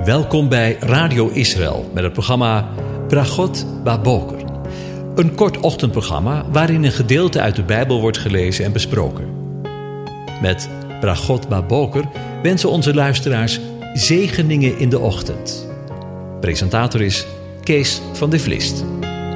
Welkom bij Radio Israël met het programma Bragot Baboker. Een kort ochtendprogramma waarin een gedeelte uit de Bijbel wordt gelezen en besproken. Met Bragot Baboker wensen onze luisteraars zegeningen in de ochtend. Presentator is Kees van de Vlist.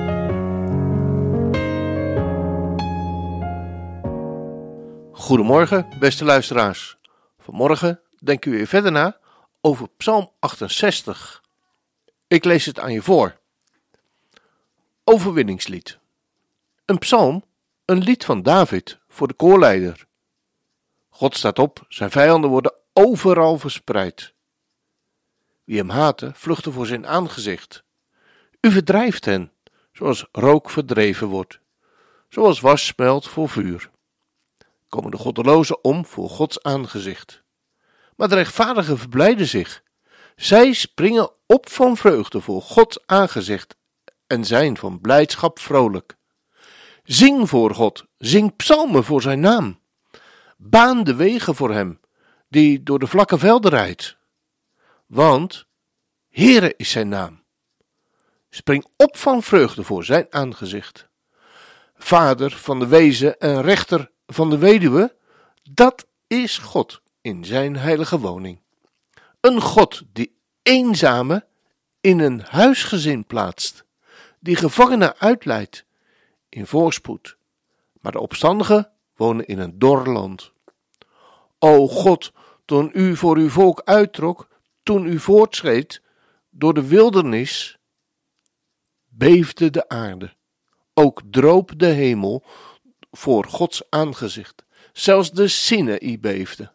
Goedemorgen, beste luisteraars. Vanmorgen denken we weer verder na over Psalm 68. Ik lees het aan je voor. Overwinningslied. Een psalm, een lied van David voor de koorleider. God staat op, zijn vijanden worden overal verspreid. Wie hem haten, vluchten voor zijn aangezicht. U verdrijft hen, zoals rook verdreven wordt, zoals was smelt voor vuur. Komen de goddelozen om voor Gods aangezicht. Maar de rechtvaardigen verblijden zich. Zij springen op van vreugde voor Gods aangezicht en zijn van blijdschap vrolijk. Zing voor God, zing psalmen voor zijn naam. Baan de wegen voor hem, die door de vlakke velden rijdt. Want Heere is zijn naam. Spring op van vreugde voor zijn aangezicht. Vader van de wezen en rechter van de weduwe, dat is God in zijn heilige woning. Een God die eenzame in een huisgezin plaatst, die gevangenen uitleidt in voorspoed, maar de opstandigen wonen in een dor land. O God, toen u voor uw volk uittrok, toen u voortschreed door de wildernis, beefde de aarde, ook droop de hemel voor Gods aangezicht, zelfs de Sinaï beefde.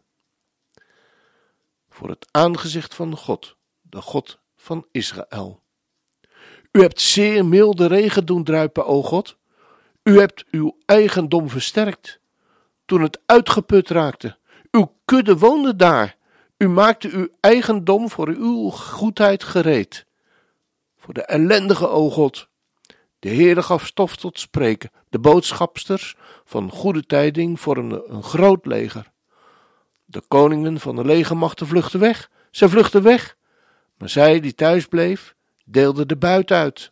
Voor het aangezicht van God, de God van Israël. U hebt zeer milde regen doen druipen, o God. U hebt uw eigendom versterkt, toen het uitgeput raakte. Uw kudde woonde daar. U maakte uw eigendom voor uw goedheid gereed. Voor de ellendige, o God. De Heere gaf stof tot spreken. De boodschapsters van goede tijding vormden een groot leger. De koningen van de legermachten vluchtten weg. Zij vluchtten weg. Maar zij die thuis bleef, deelde de buit uit.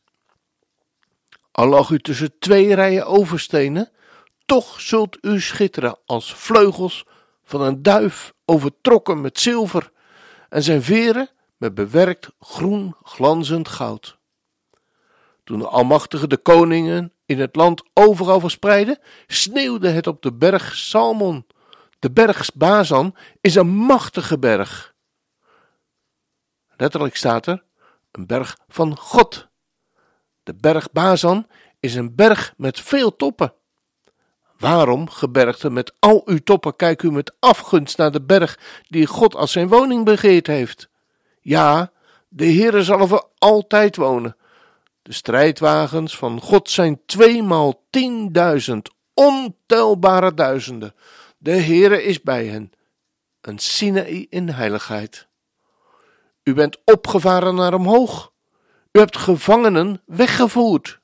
Al lag u tussen twee rijen overstenen, toch zult u schitteren als vleugels van een duif, overtrokken met zilver, en zijn veren met bewerkt groen glanzend goud. Toen de Almachtige de koningen in het land overal verspreidde, sneeuwde het op de berg Salmon. De berg Bazan is een machtige berg. Letterlijk staat er, een berg van God. De berg Bazan is een berg met veel toppen. Waarom, gebergte, met al uw toppen kijkt u met afgunst naar de berg die God als zijn woning begeerd heeft? Ja, de Heere zal er altijd wonen. De strijdwagens van God zijn 2maal 10.000, ontelbare duizenden. De Heere is bij hen, een Sinaï in heiligheid. U bent opgevaren naar omhoog. U hebt gevangenen weggevoerd.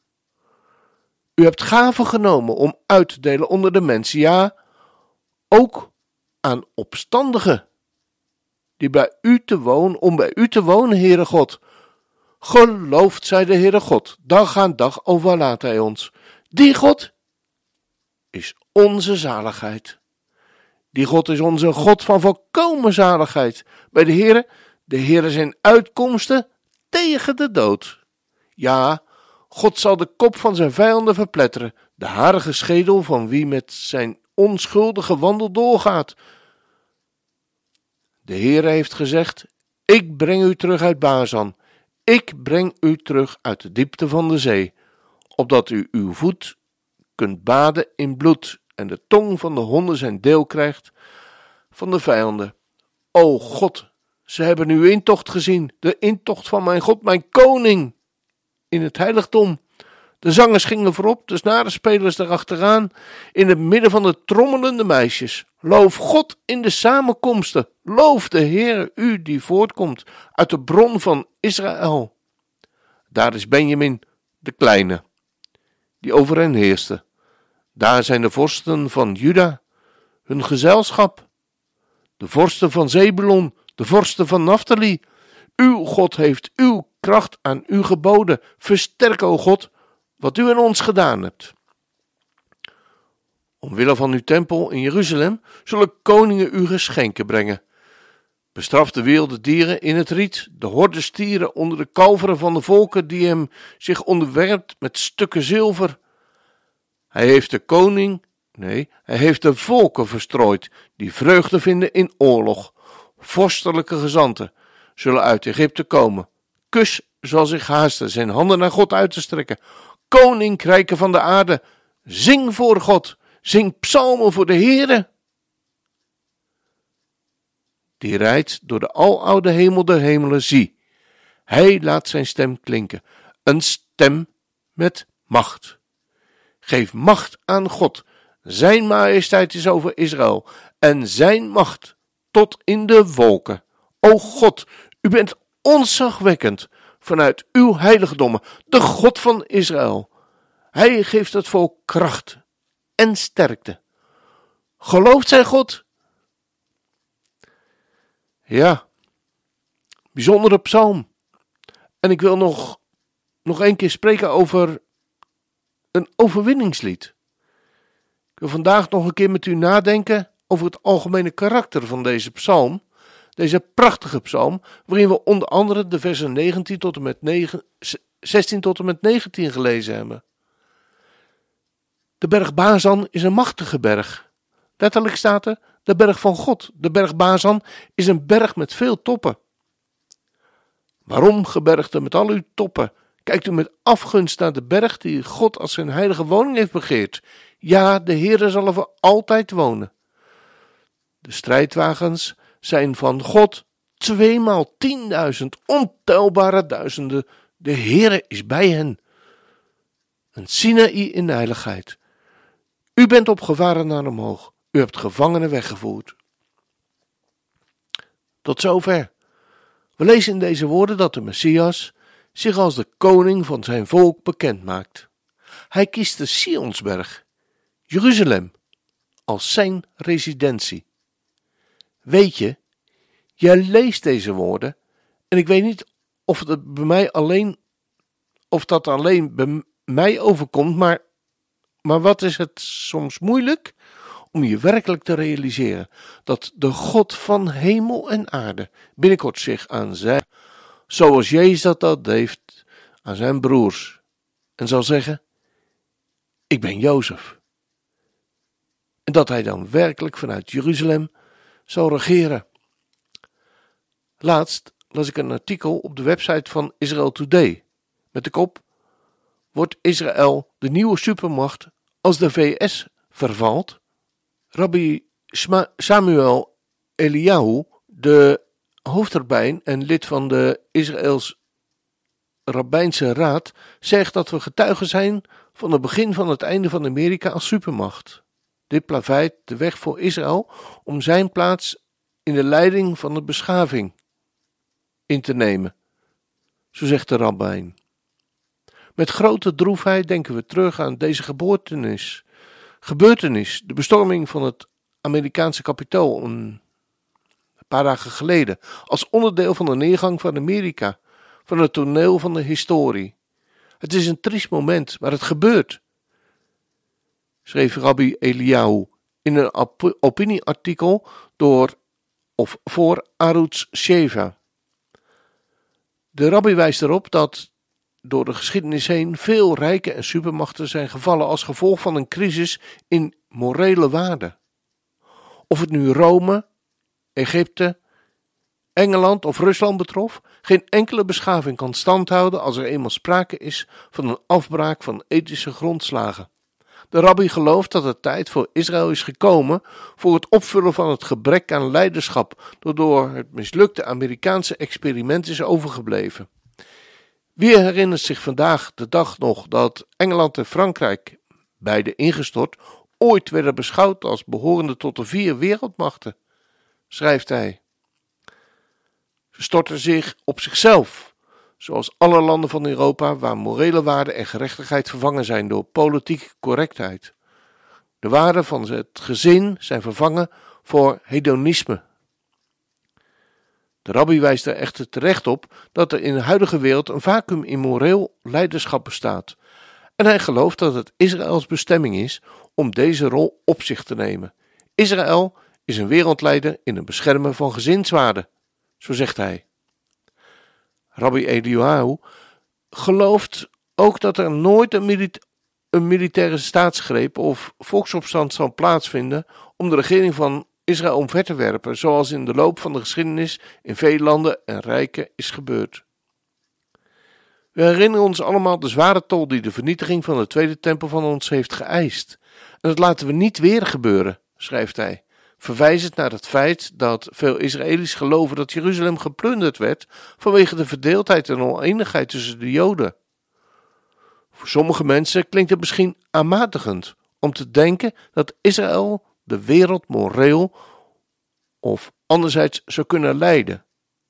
U hebt gaven genomen om uit te delen onder de mensen, ja, ook aan opstandigen, die bij u te wonen, om bij u te wonen, Heere God. Geloofd zij de Heere God, dag aan dag overlaat hij ons. Die God is onze zaligheid. Die God is onze God van volkomen zaligheid. Bij de Heere zijn uitkomsten tegen de dood. Ja, God zal de kop van zijn vijanden verpletteren, de harige schedel van wie met zijn onschuldige wandel doorgaat. De Heere heeft gezegd, ik breng u terug uit Bazan, ik breng u terug uit de diepte van de zee, opdat u uw voet kunt baden in bloed en de tong van de honden zijn deel krijgt van de vijanden. O God, ze hebben uw intocht gezien, de intocht van mijn God, mijn koning, in het heiligdom. De zangers gingen voorop, de snarenspelers erachteraan, in het midden van de trommelende meisjes. Loof God in de samenkomsten, loof de Heere, u die voortkomt uit de bron van Israël. Daar is Benjamin, de kleine, die over hen heerste. Daar zijn de vorsten van Juda, hun gezelschap. De vorsten van Zebulon, de vorsten van Naphtali. Uw God heeft uw kracht aan u geboden. Versterk, o God, wat u aan ons gedaan hebt. Omwille van uw tempel in Jeruzalem zullen koningen u geschenken brengen. Bestraf de wilde dieren in het riet, de horde stieren onder de kalveren van de volken die hem zich onderwerpt met stukken zilver. Hij heeft de volken verstrooid die vreugde vinden in oorlog. Vorstelijke gezanten zullen uit Egypte komen. Kus zal zich haasten zijn handen naar God uit te strekken. Koninkrijken van de aarde, zing voor God, zing psalmen voor de Heere. Die rijdt door de aloude hemel der hemelen, zie. Hij laat zijn stem klinken, een stem met macht. Geef macht aan God, zijn majesteit is over Israël en zijn macht tot in de wolken. O God, u bent ontzagwekkend vanuit uw heiligdommen, de God van Israël. Hij geeft het volk kracht en sterkte. Gelooft zij God? Ja, bijzondere psalm. En ik wil nog een keer spreken over een overwinningslied. Ik wil vandaag nog een keer met u nadenken over het algemene karakter van deze psalm. Deze prachtige psalm, waarin we onder andere de versen 16 tot en met 19 gelezen hebben. De berg Bazan is een machtige berg. Letterlijk staat er, de berg van God. De berg Bazan is een berg met veel toppen. Waarom, gebergte met al uw toppen, kijkt u met afgunst naar de berg die God als zijn heilige woning heeft begeerd? Ja, de Heere zal er voor altijd wonen. De strijdwagens zijn van God 2 x 10.000, ontelbare duizenden. De Heere is bij hen. Een Sinaï in de heiligheid. U bent opgevaren naar omhoog. U hebt gevangenen weggevoerd. Tot zover. We lezen in deze woorden dat de Messias zich als de koning van zijn volk bekend maakt. Hij kiest de Sionsberg, Jeruzalem, als zijn residentie. Weet je, jij leest deze woorden en ik weet niet of dat alleen bij mij overkomt, maar wat is het soms moeilijk om je werkelijk te realiseren dat de God van hemel en aarde binnenkort zich aan zijn, zoals Jezus dat heeft aan zijn broers, en zal zeggen, ik ben Jozef. En dat hij dan werkelijk vanuit Jeruzalem zal regeren. Laatst las ik een artikel op de website van Israel Today met de kop: wordt Israël de nieuwe supermacht als de VS vervalt? Rabbi Samuel Eliyahu, de hoofdrabbijn en lid van de Israëls Rabbijnse Raad, zegt dat we getuigen zijn van het begin van het einde van Amerika als supermacht. Dit plaveit de weg voor Israël om zijn plaats in de leiding van de beschaving in te nemen, zo zegt de rabbijn. Met grote droefheid denken we terug aan deze gebeurtenis, de bestorming van het Amerikaanse kapitool een paar dagen geleden, als onderdeel van de neergang van Amerika, van het toneel van de historie. Het is een triest moment, maar het gebeurt, schreef Rabbi Eliyahu in een opinieartikel voor Arutz Sheva. De rabbi wijst erop dat door de geschiedenis heen veel rijken en supermachten zijn gevallen als gevolg van een crisis in morele waarden. Of het nu Rome, Egypte, Engeland of Rusland betrof, geen enkele beschaving kan standhouden als er eenmaal sprake is van een afbraak van ethische grondslagen. De rabbi gelooft dat de tijd voor Israël is gekomen voor het opvullen van het gebrek aan leiderschap dat door het mislukte Amerikaanse experiment is overgebleven. Wie herinnert zich vandaag de dag nog dat Engeland en Frankrijk, beide ingestort, ooit werden beschouwd als behorende tot de 4 wereldmachten, schrijft hij. Ze stortten zich op zichzelf, zoals alle landen van Europa waar morele waarden en gerechtigheid vervangen zijn door politieke correctheid. De waarden van het gezin zijn vervangen voor hedonisme. De rabbi wijst er echter terecht op dat er in de huidige wereld een vacuüm in moreel leiderschap bestaat. En hij gelooft dat het Israëls bestemming is om deze rol op zich te nemen. Israël is een wereldleider in het beschermen van gezinswaarden, zo zegt hij. Rabbi Eliyahu gelooft ook dat er nooit een militaire staatsgreep of volksopstand zal plaatsvinden om de regering van Israël omver te werpen, zoals in de loop van de geschiedenis in veel landen en rijken is gebeurd. We herinneren ons allemaal de zware tol die de vernietiging van de tweede tempel van ons heeft geëist. En dat laten we niet weer gebeuren, schrijft hij, verwijzend naar het feit dat veel Israëli's geloven dat Jeruzalem geplunderd werd vanwege de verdeeldheid en oneenigheid tussen de Joden. Voor sommige mensen klinkt het misschien aanmatigend om te denken dat Israël de wereld moreel of anderzijds zou kunnen leiden.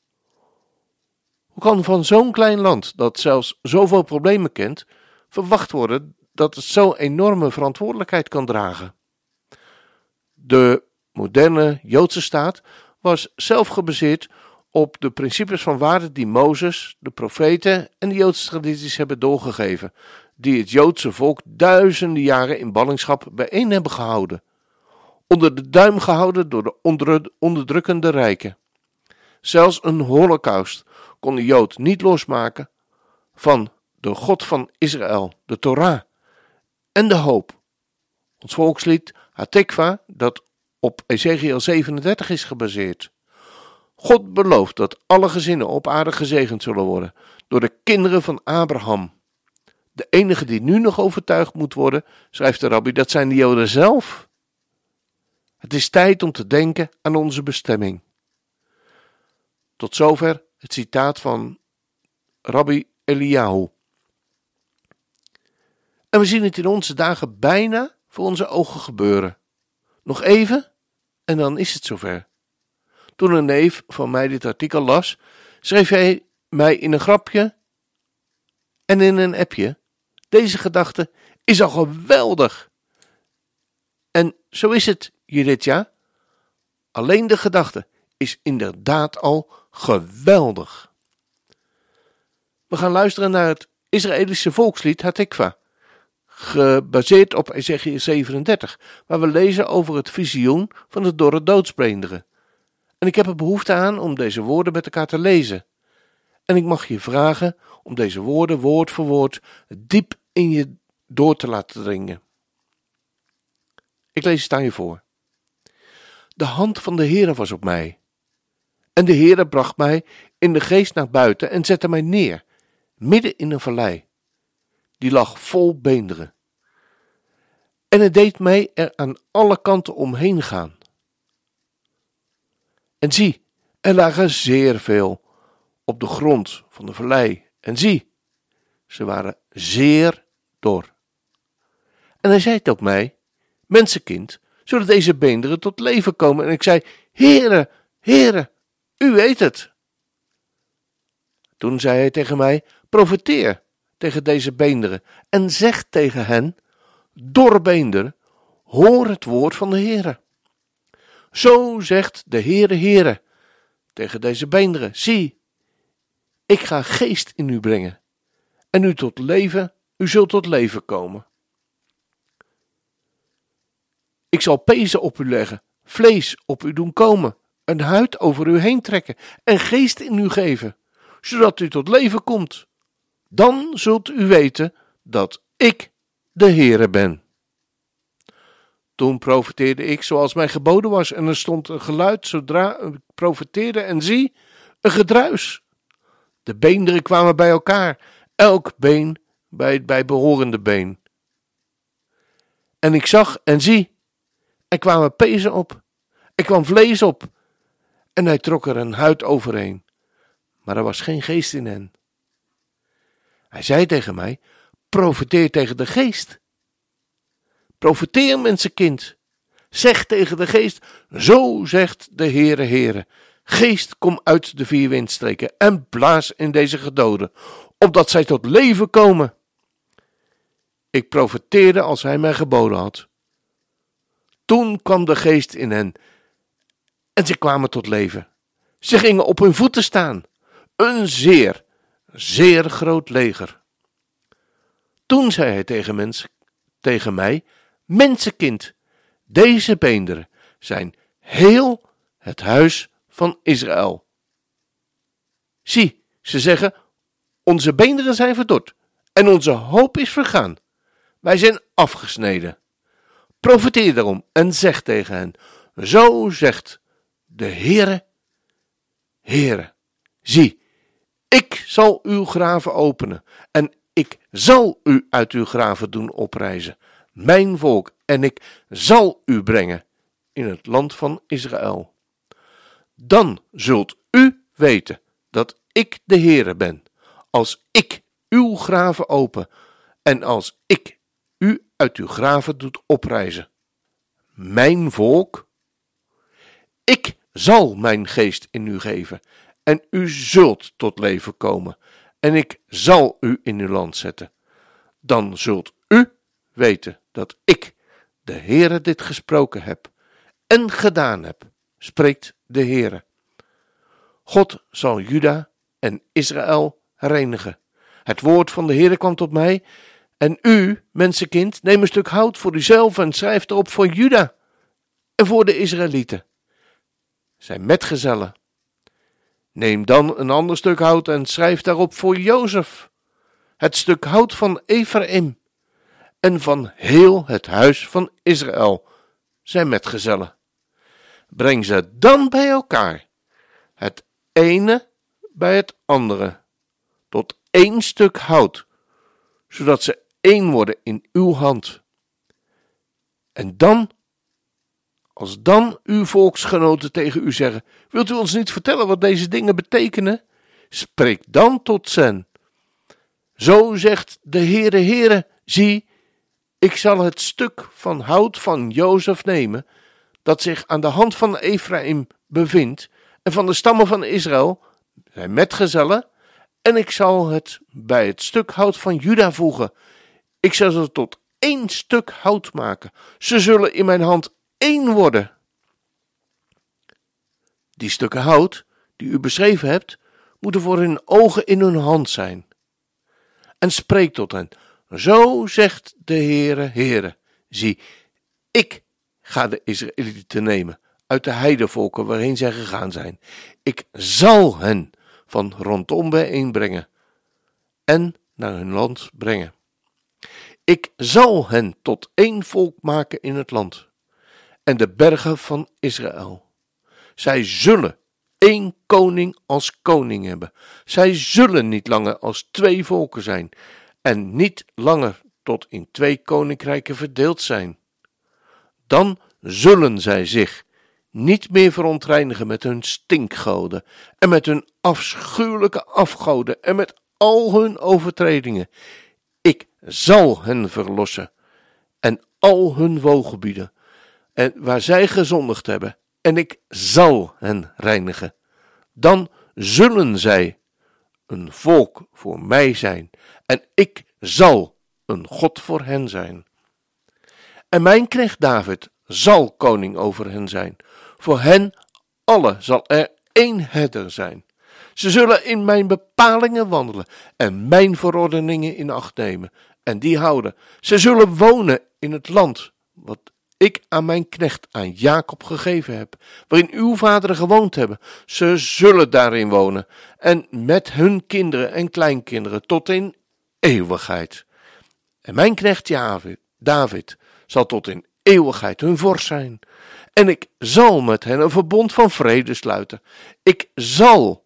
Hoe kan van zo'n klein land, dat zelfs zoveel problemen kent, verwacht worden dat het zo'n enorme verantwoordelijkheid kan dragen? De moderne Joodse staat was zelf gebaseerd op de principes van waarde die Mozes, de profeten en de Joodse tradities hebben doorgegeven, die het Joodse volk duizenden jaren in ballingschap bijeen hebben gehouden. Onder de duim gehouden door de onderdrukkende rijken. Zelfs een holocaust kon de Jood niet losmaken van de God van Israël, de Torah en de hoop. Ons volkslied Hatikva, dat op Ezekiel 37 is gebaseerd. God belooft dat alle gezinnen op aarde gezegend zullen worden door de kinderen van Abraham. De enige die nu nog overtuigd moet worden, schrijft de rabbi, dat zijn de Joden zelf. Het is tijd om te denken aan onze bestemming. Tot zover het citaat van Rabbi Eliyahu. En we zien het in onze dagen bijna voor onze ogen gebeuren. Nog even en dan is het zover. Toen een neef van mij dit artikel las, schreef hij mij in een grapje en in een appje: deze gedachte is al geweldig. En zo is het, Jiritja. Alleen de gedachte is inderdaad al geweldig. We gaan luisteren naar het Israëlische volkslied Hatikva, gebaseerd op Ezekiel 37, waar we lezen over het visioen van de dorre doodsbeenderen. En ik heb er behoefte aan om deze woorden met elkaar te lezen. En ik mag je vragen om deze woorden woord voor woord diep in je door te laten dringen. Ik lees het aan je voor. De hand van de Heere was op mij. En de Heere bracht mij in de geest naar buiten en zette mij neer, midden in een vallei. Die lag vol beenderen. En het deed mij er aan alle kanten omheen gaan. En zie, er lagen zeer veel op de grond van de vallei. En zie, ze waren zeer dor. En hij zei tot mij: mensenkind, zullen deze beenderen tot leven komen? En ik zei: Heere, Heere, u weet het. Toen zei hij tegen mij: profeteer tegen deze beenderen en zeg tegen hen: dorre beenderen, hoor het woord van de Heere. Zo zegt de Heere, Heere, tegen deze beenderen: zie, ik ga geest in u brengen en u zult tot leven komen. Ik zal pezen op u leggen, vlees op u doen komen, een huid over u heen trekken en geest in u geven, zodat u tot leven komt. Dan zult u weten dat ik de Heere ben. Toen profeteerde ik zoals mij geboden was en er stond een geluid zodra ik profeteerde en zie, een gedruis. De beenderen kwamen bij elkaar, elk been bij het bijbehorende been. En ik zag en zie, er kwamen pezen op, er kwam vlees op en hij trok er een huid overheen, maar er was geen geest in hen. Hij zei tegen mij: profeteer tegen de geest. Profeteer, mensenkind. Zeg tegen de geest: zo zegt de Heere, Heere. Geest, kom uit de vier windstreken en blaas in deze gedoden, opdat zij tot leven komen. Ik profeteerde als hij mij geboden had. Toen kwam de geest in hen en ze kwamen tot leven. Ze gingen op hun voeten staan. Een zeer, zeer groot leger. Toen zei hij tegen mij, mensenkind, deze beenderen zijn heel het huis van Israël. Zie, ze zeggen, onze beenderen zijn verdord en onze hoop is vergaan. Wij zijn afgesneden. Profeteer daarom en zeg tegen hen, zo zegt de Heere, Heere, zie, ik zal uw graven openen en ik zal u uit uw graven doen oprijzen, mijn volk, en ik zal u brengen in het land van Israël. Dan zult u weten dat ik de Heere ben, als ik uw graven open en als ik u uit uw graven doet oprijzen. Mijn volk, ik zal mijn geest in u geven en u zult tot leven komen en ik zal u in uw land zetten. Dan zult u weten dat ik, de Heere, dit gesproken heb en gedaan heb, spreekt de Heere. God zal Juda en Israël reinigen. Het woord van de Heere kwam tot mij. En u, mensenkind, neem een stuk hout voor uzelf en schrijf erop voor Juda en voor de Israëlieten, zijn metgezellen. Neem dan een ander stuk hout en schrijf daarop voor Jozef, het stuk hout van Ephraim en van heel het huis van Israël, zijn metgezellen. Breng ze dan bij elkaar, het ene bij het andere, tot één stuk hout, zodat ze één worden in uw hand. En dan, als dan uw volksgenoten tegen u zeggen, wilt u ons niet vertellen wat deze dingen betekenen? Spreek dan tot hen. Zo zegt de Heere, Heere, zie, ik zal het stuk van hout van Jozef nemen, dat zich aan de hand van Ephraim bevindt, en van de stammen van Israël, zijn metgezellen, en ik zal het bij het stuk hout van Juda voegen. Ik zal ze tot één stuk hout maken. Ze zullen in mijn hand één worden. Die stukken hout, die u beschreven hebt, moeten voor hun ogen in hun hand zijn. En spreek tot hen. Zo zegt de Heere, Heere, zie, ik ga de Israëlieten nemen uit de heidevolken waarheen zij gegaan zijn. Ik zal hen van rondom bijeenbrengen en naar hun land brengen. Ik zal hen tot één volk maken in het land en de bergen van Israël. Zij zullen één koning als koning hebben. Zij zullen niet langer als twee volken zijn en niet langer tot in twee koninkrijken verdeeld zijn. Dan zullen zij zich niet meer verontreinigen met hun stinkgoden en met hun afschuwelijke afgoden en met al hun overtredingen. Ik zal hen verlossen en al hun woongebieden en waar zij gezondigd hebben, en ik zal hen reinigen. Dan zullen zij een volk voor mij zijn en ik zal een God voor hen zijn. En mijn knecht David zal koning over hen zijn. Voor hen allen zal er één herder zijn. Ze zullen in mijn bepalingen wandelen en mijn verordeningen in acht nemen en die houden. Ze zullen wonen in het land wat ik aan mijn knecht, aan Jacob gegeven heb, waarin uw vaderen gewoond hebben. Ze zullen daarin wonen en met hun kinderen en kleinkinderen tot in eeuwigheid. En mijn knecht David zal tot in eeuwigheid hun vorst zijn. En ik zal met hen een verbond van vrede sluiten. Ik zal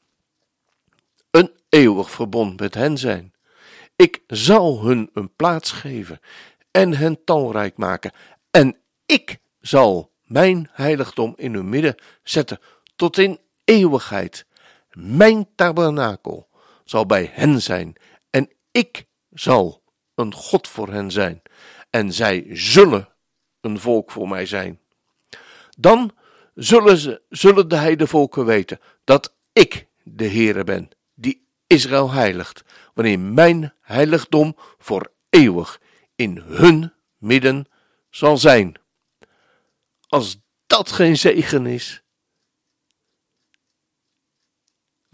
een eeuwig verbond met hen zijn. Ik zal hun een plaats geven en hen talrijk maken. En ik zal mijn heiligdom in hun midden zetten tot in eeuwigheid. Mijn tabernakel zal bij hen zijn en ik zal een God voor hen zijn. En zij zullen een volk voor mij zijn. Dan zullen de heidevolken weten dat ik de Heere ben, die Israël heiligt, wanneer mijn heiligdom voor eeuwig in hun midden zal zijn. Als dat geen zegen is.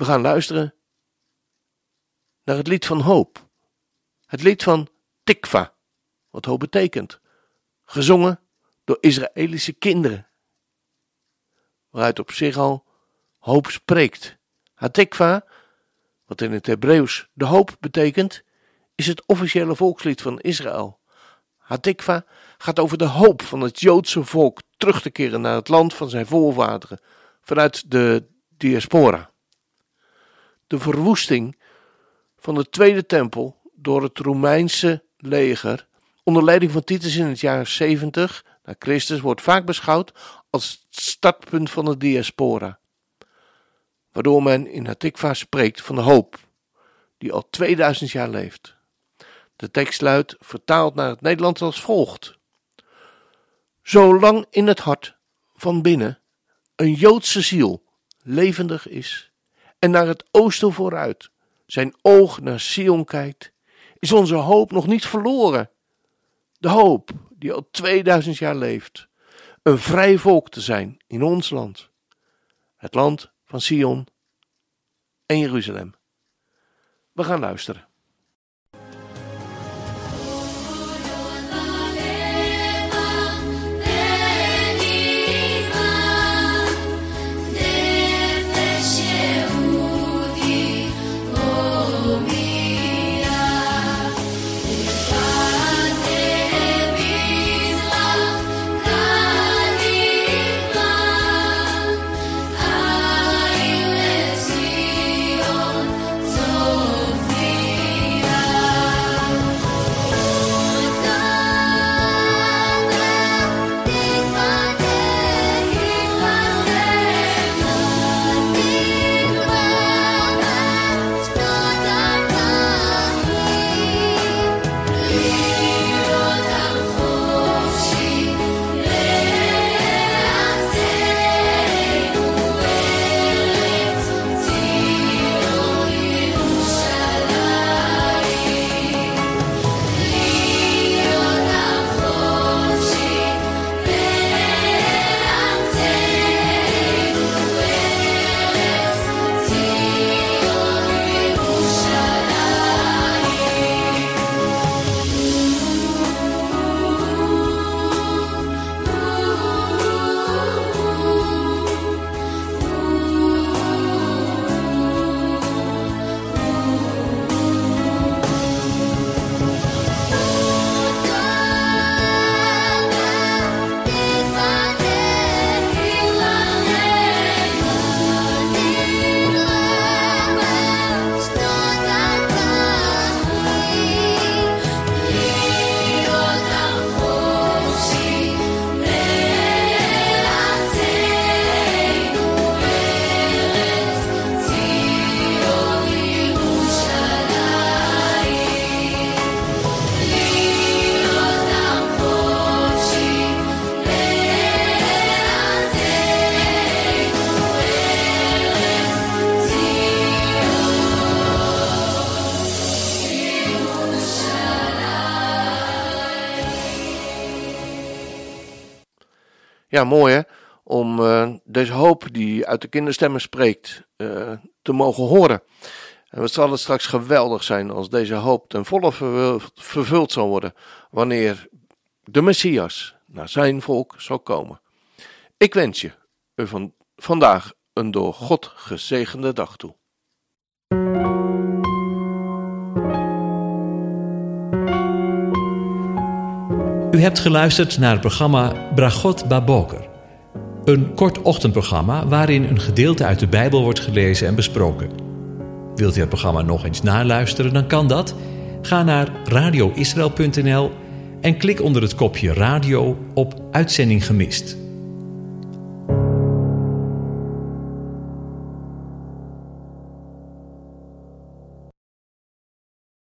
We gaan luisteren naar het lied van hoop. Het lied van Tikva, wat hoop betekent. Gezongen door Israëlische kinderen. Waaruit op zich al hoop spreekt. Hatikva, wat in het Hebreeuws de hoop betekent, is het officiële volkslied van Israël. Hatikva gaat over de hoop van het Joodse volk terug te keren naar het land van zijn voorvaderen vanuit de diaspora. De verwoesting van de tweede tempel door het Romeinse leger onder leiding van Titus in het jaar 70 na Christus wordt vaak beschouwd als het startpunt van de diaspora, waardoor men in Hatikva spreekt van de hoop die al 2000 jaar leeft. De tekst luidt, vertaald naar het Nederlands, als volgt: Zolang in het hart van binnen een Joodse ziel levendig is en naar het oosten vooruit zijn oog naar Sion kijkt, is onze hoop nog niet verloren. De hoop die al 2000 jaar leeft, een vrij volk te zijn in ons land, het land van Sion en Jeruzalem. We gaan luisteren. Ja, mooi hè, om deze hoop die uit de kinderstemmen spreekt te mogen horen. En wat zal het straks geweldig zijn als deze hoop ten volle vervuld zal worden, wanneer de Messias naar zijn volk zal komen. Ik wens je vandaag een door God gezegende dag toe. U hebt geluisterd naar het programma Brachot Baboker. Een kort ochtendprogramma waarin een gedeelte uit de Bijbel wordt gelezen en besproken. Wilt u het programma nog eens naluisteren, dan kan dat. Ga naar radioisrael.nl en klik onder het kopje radio op Uitzending gemist.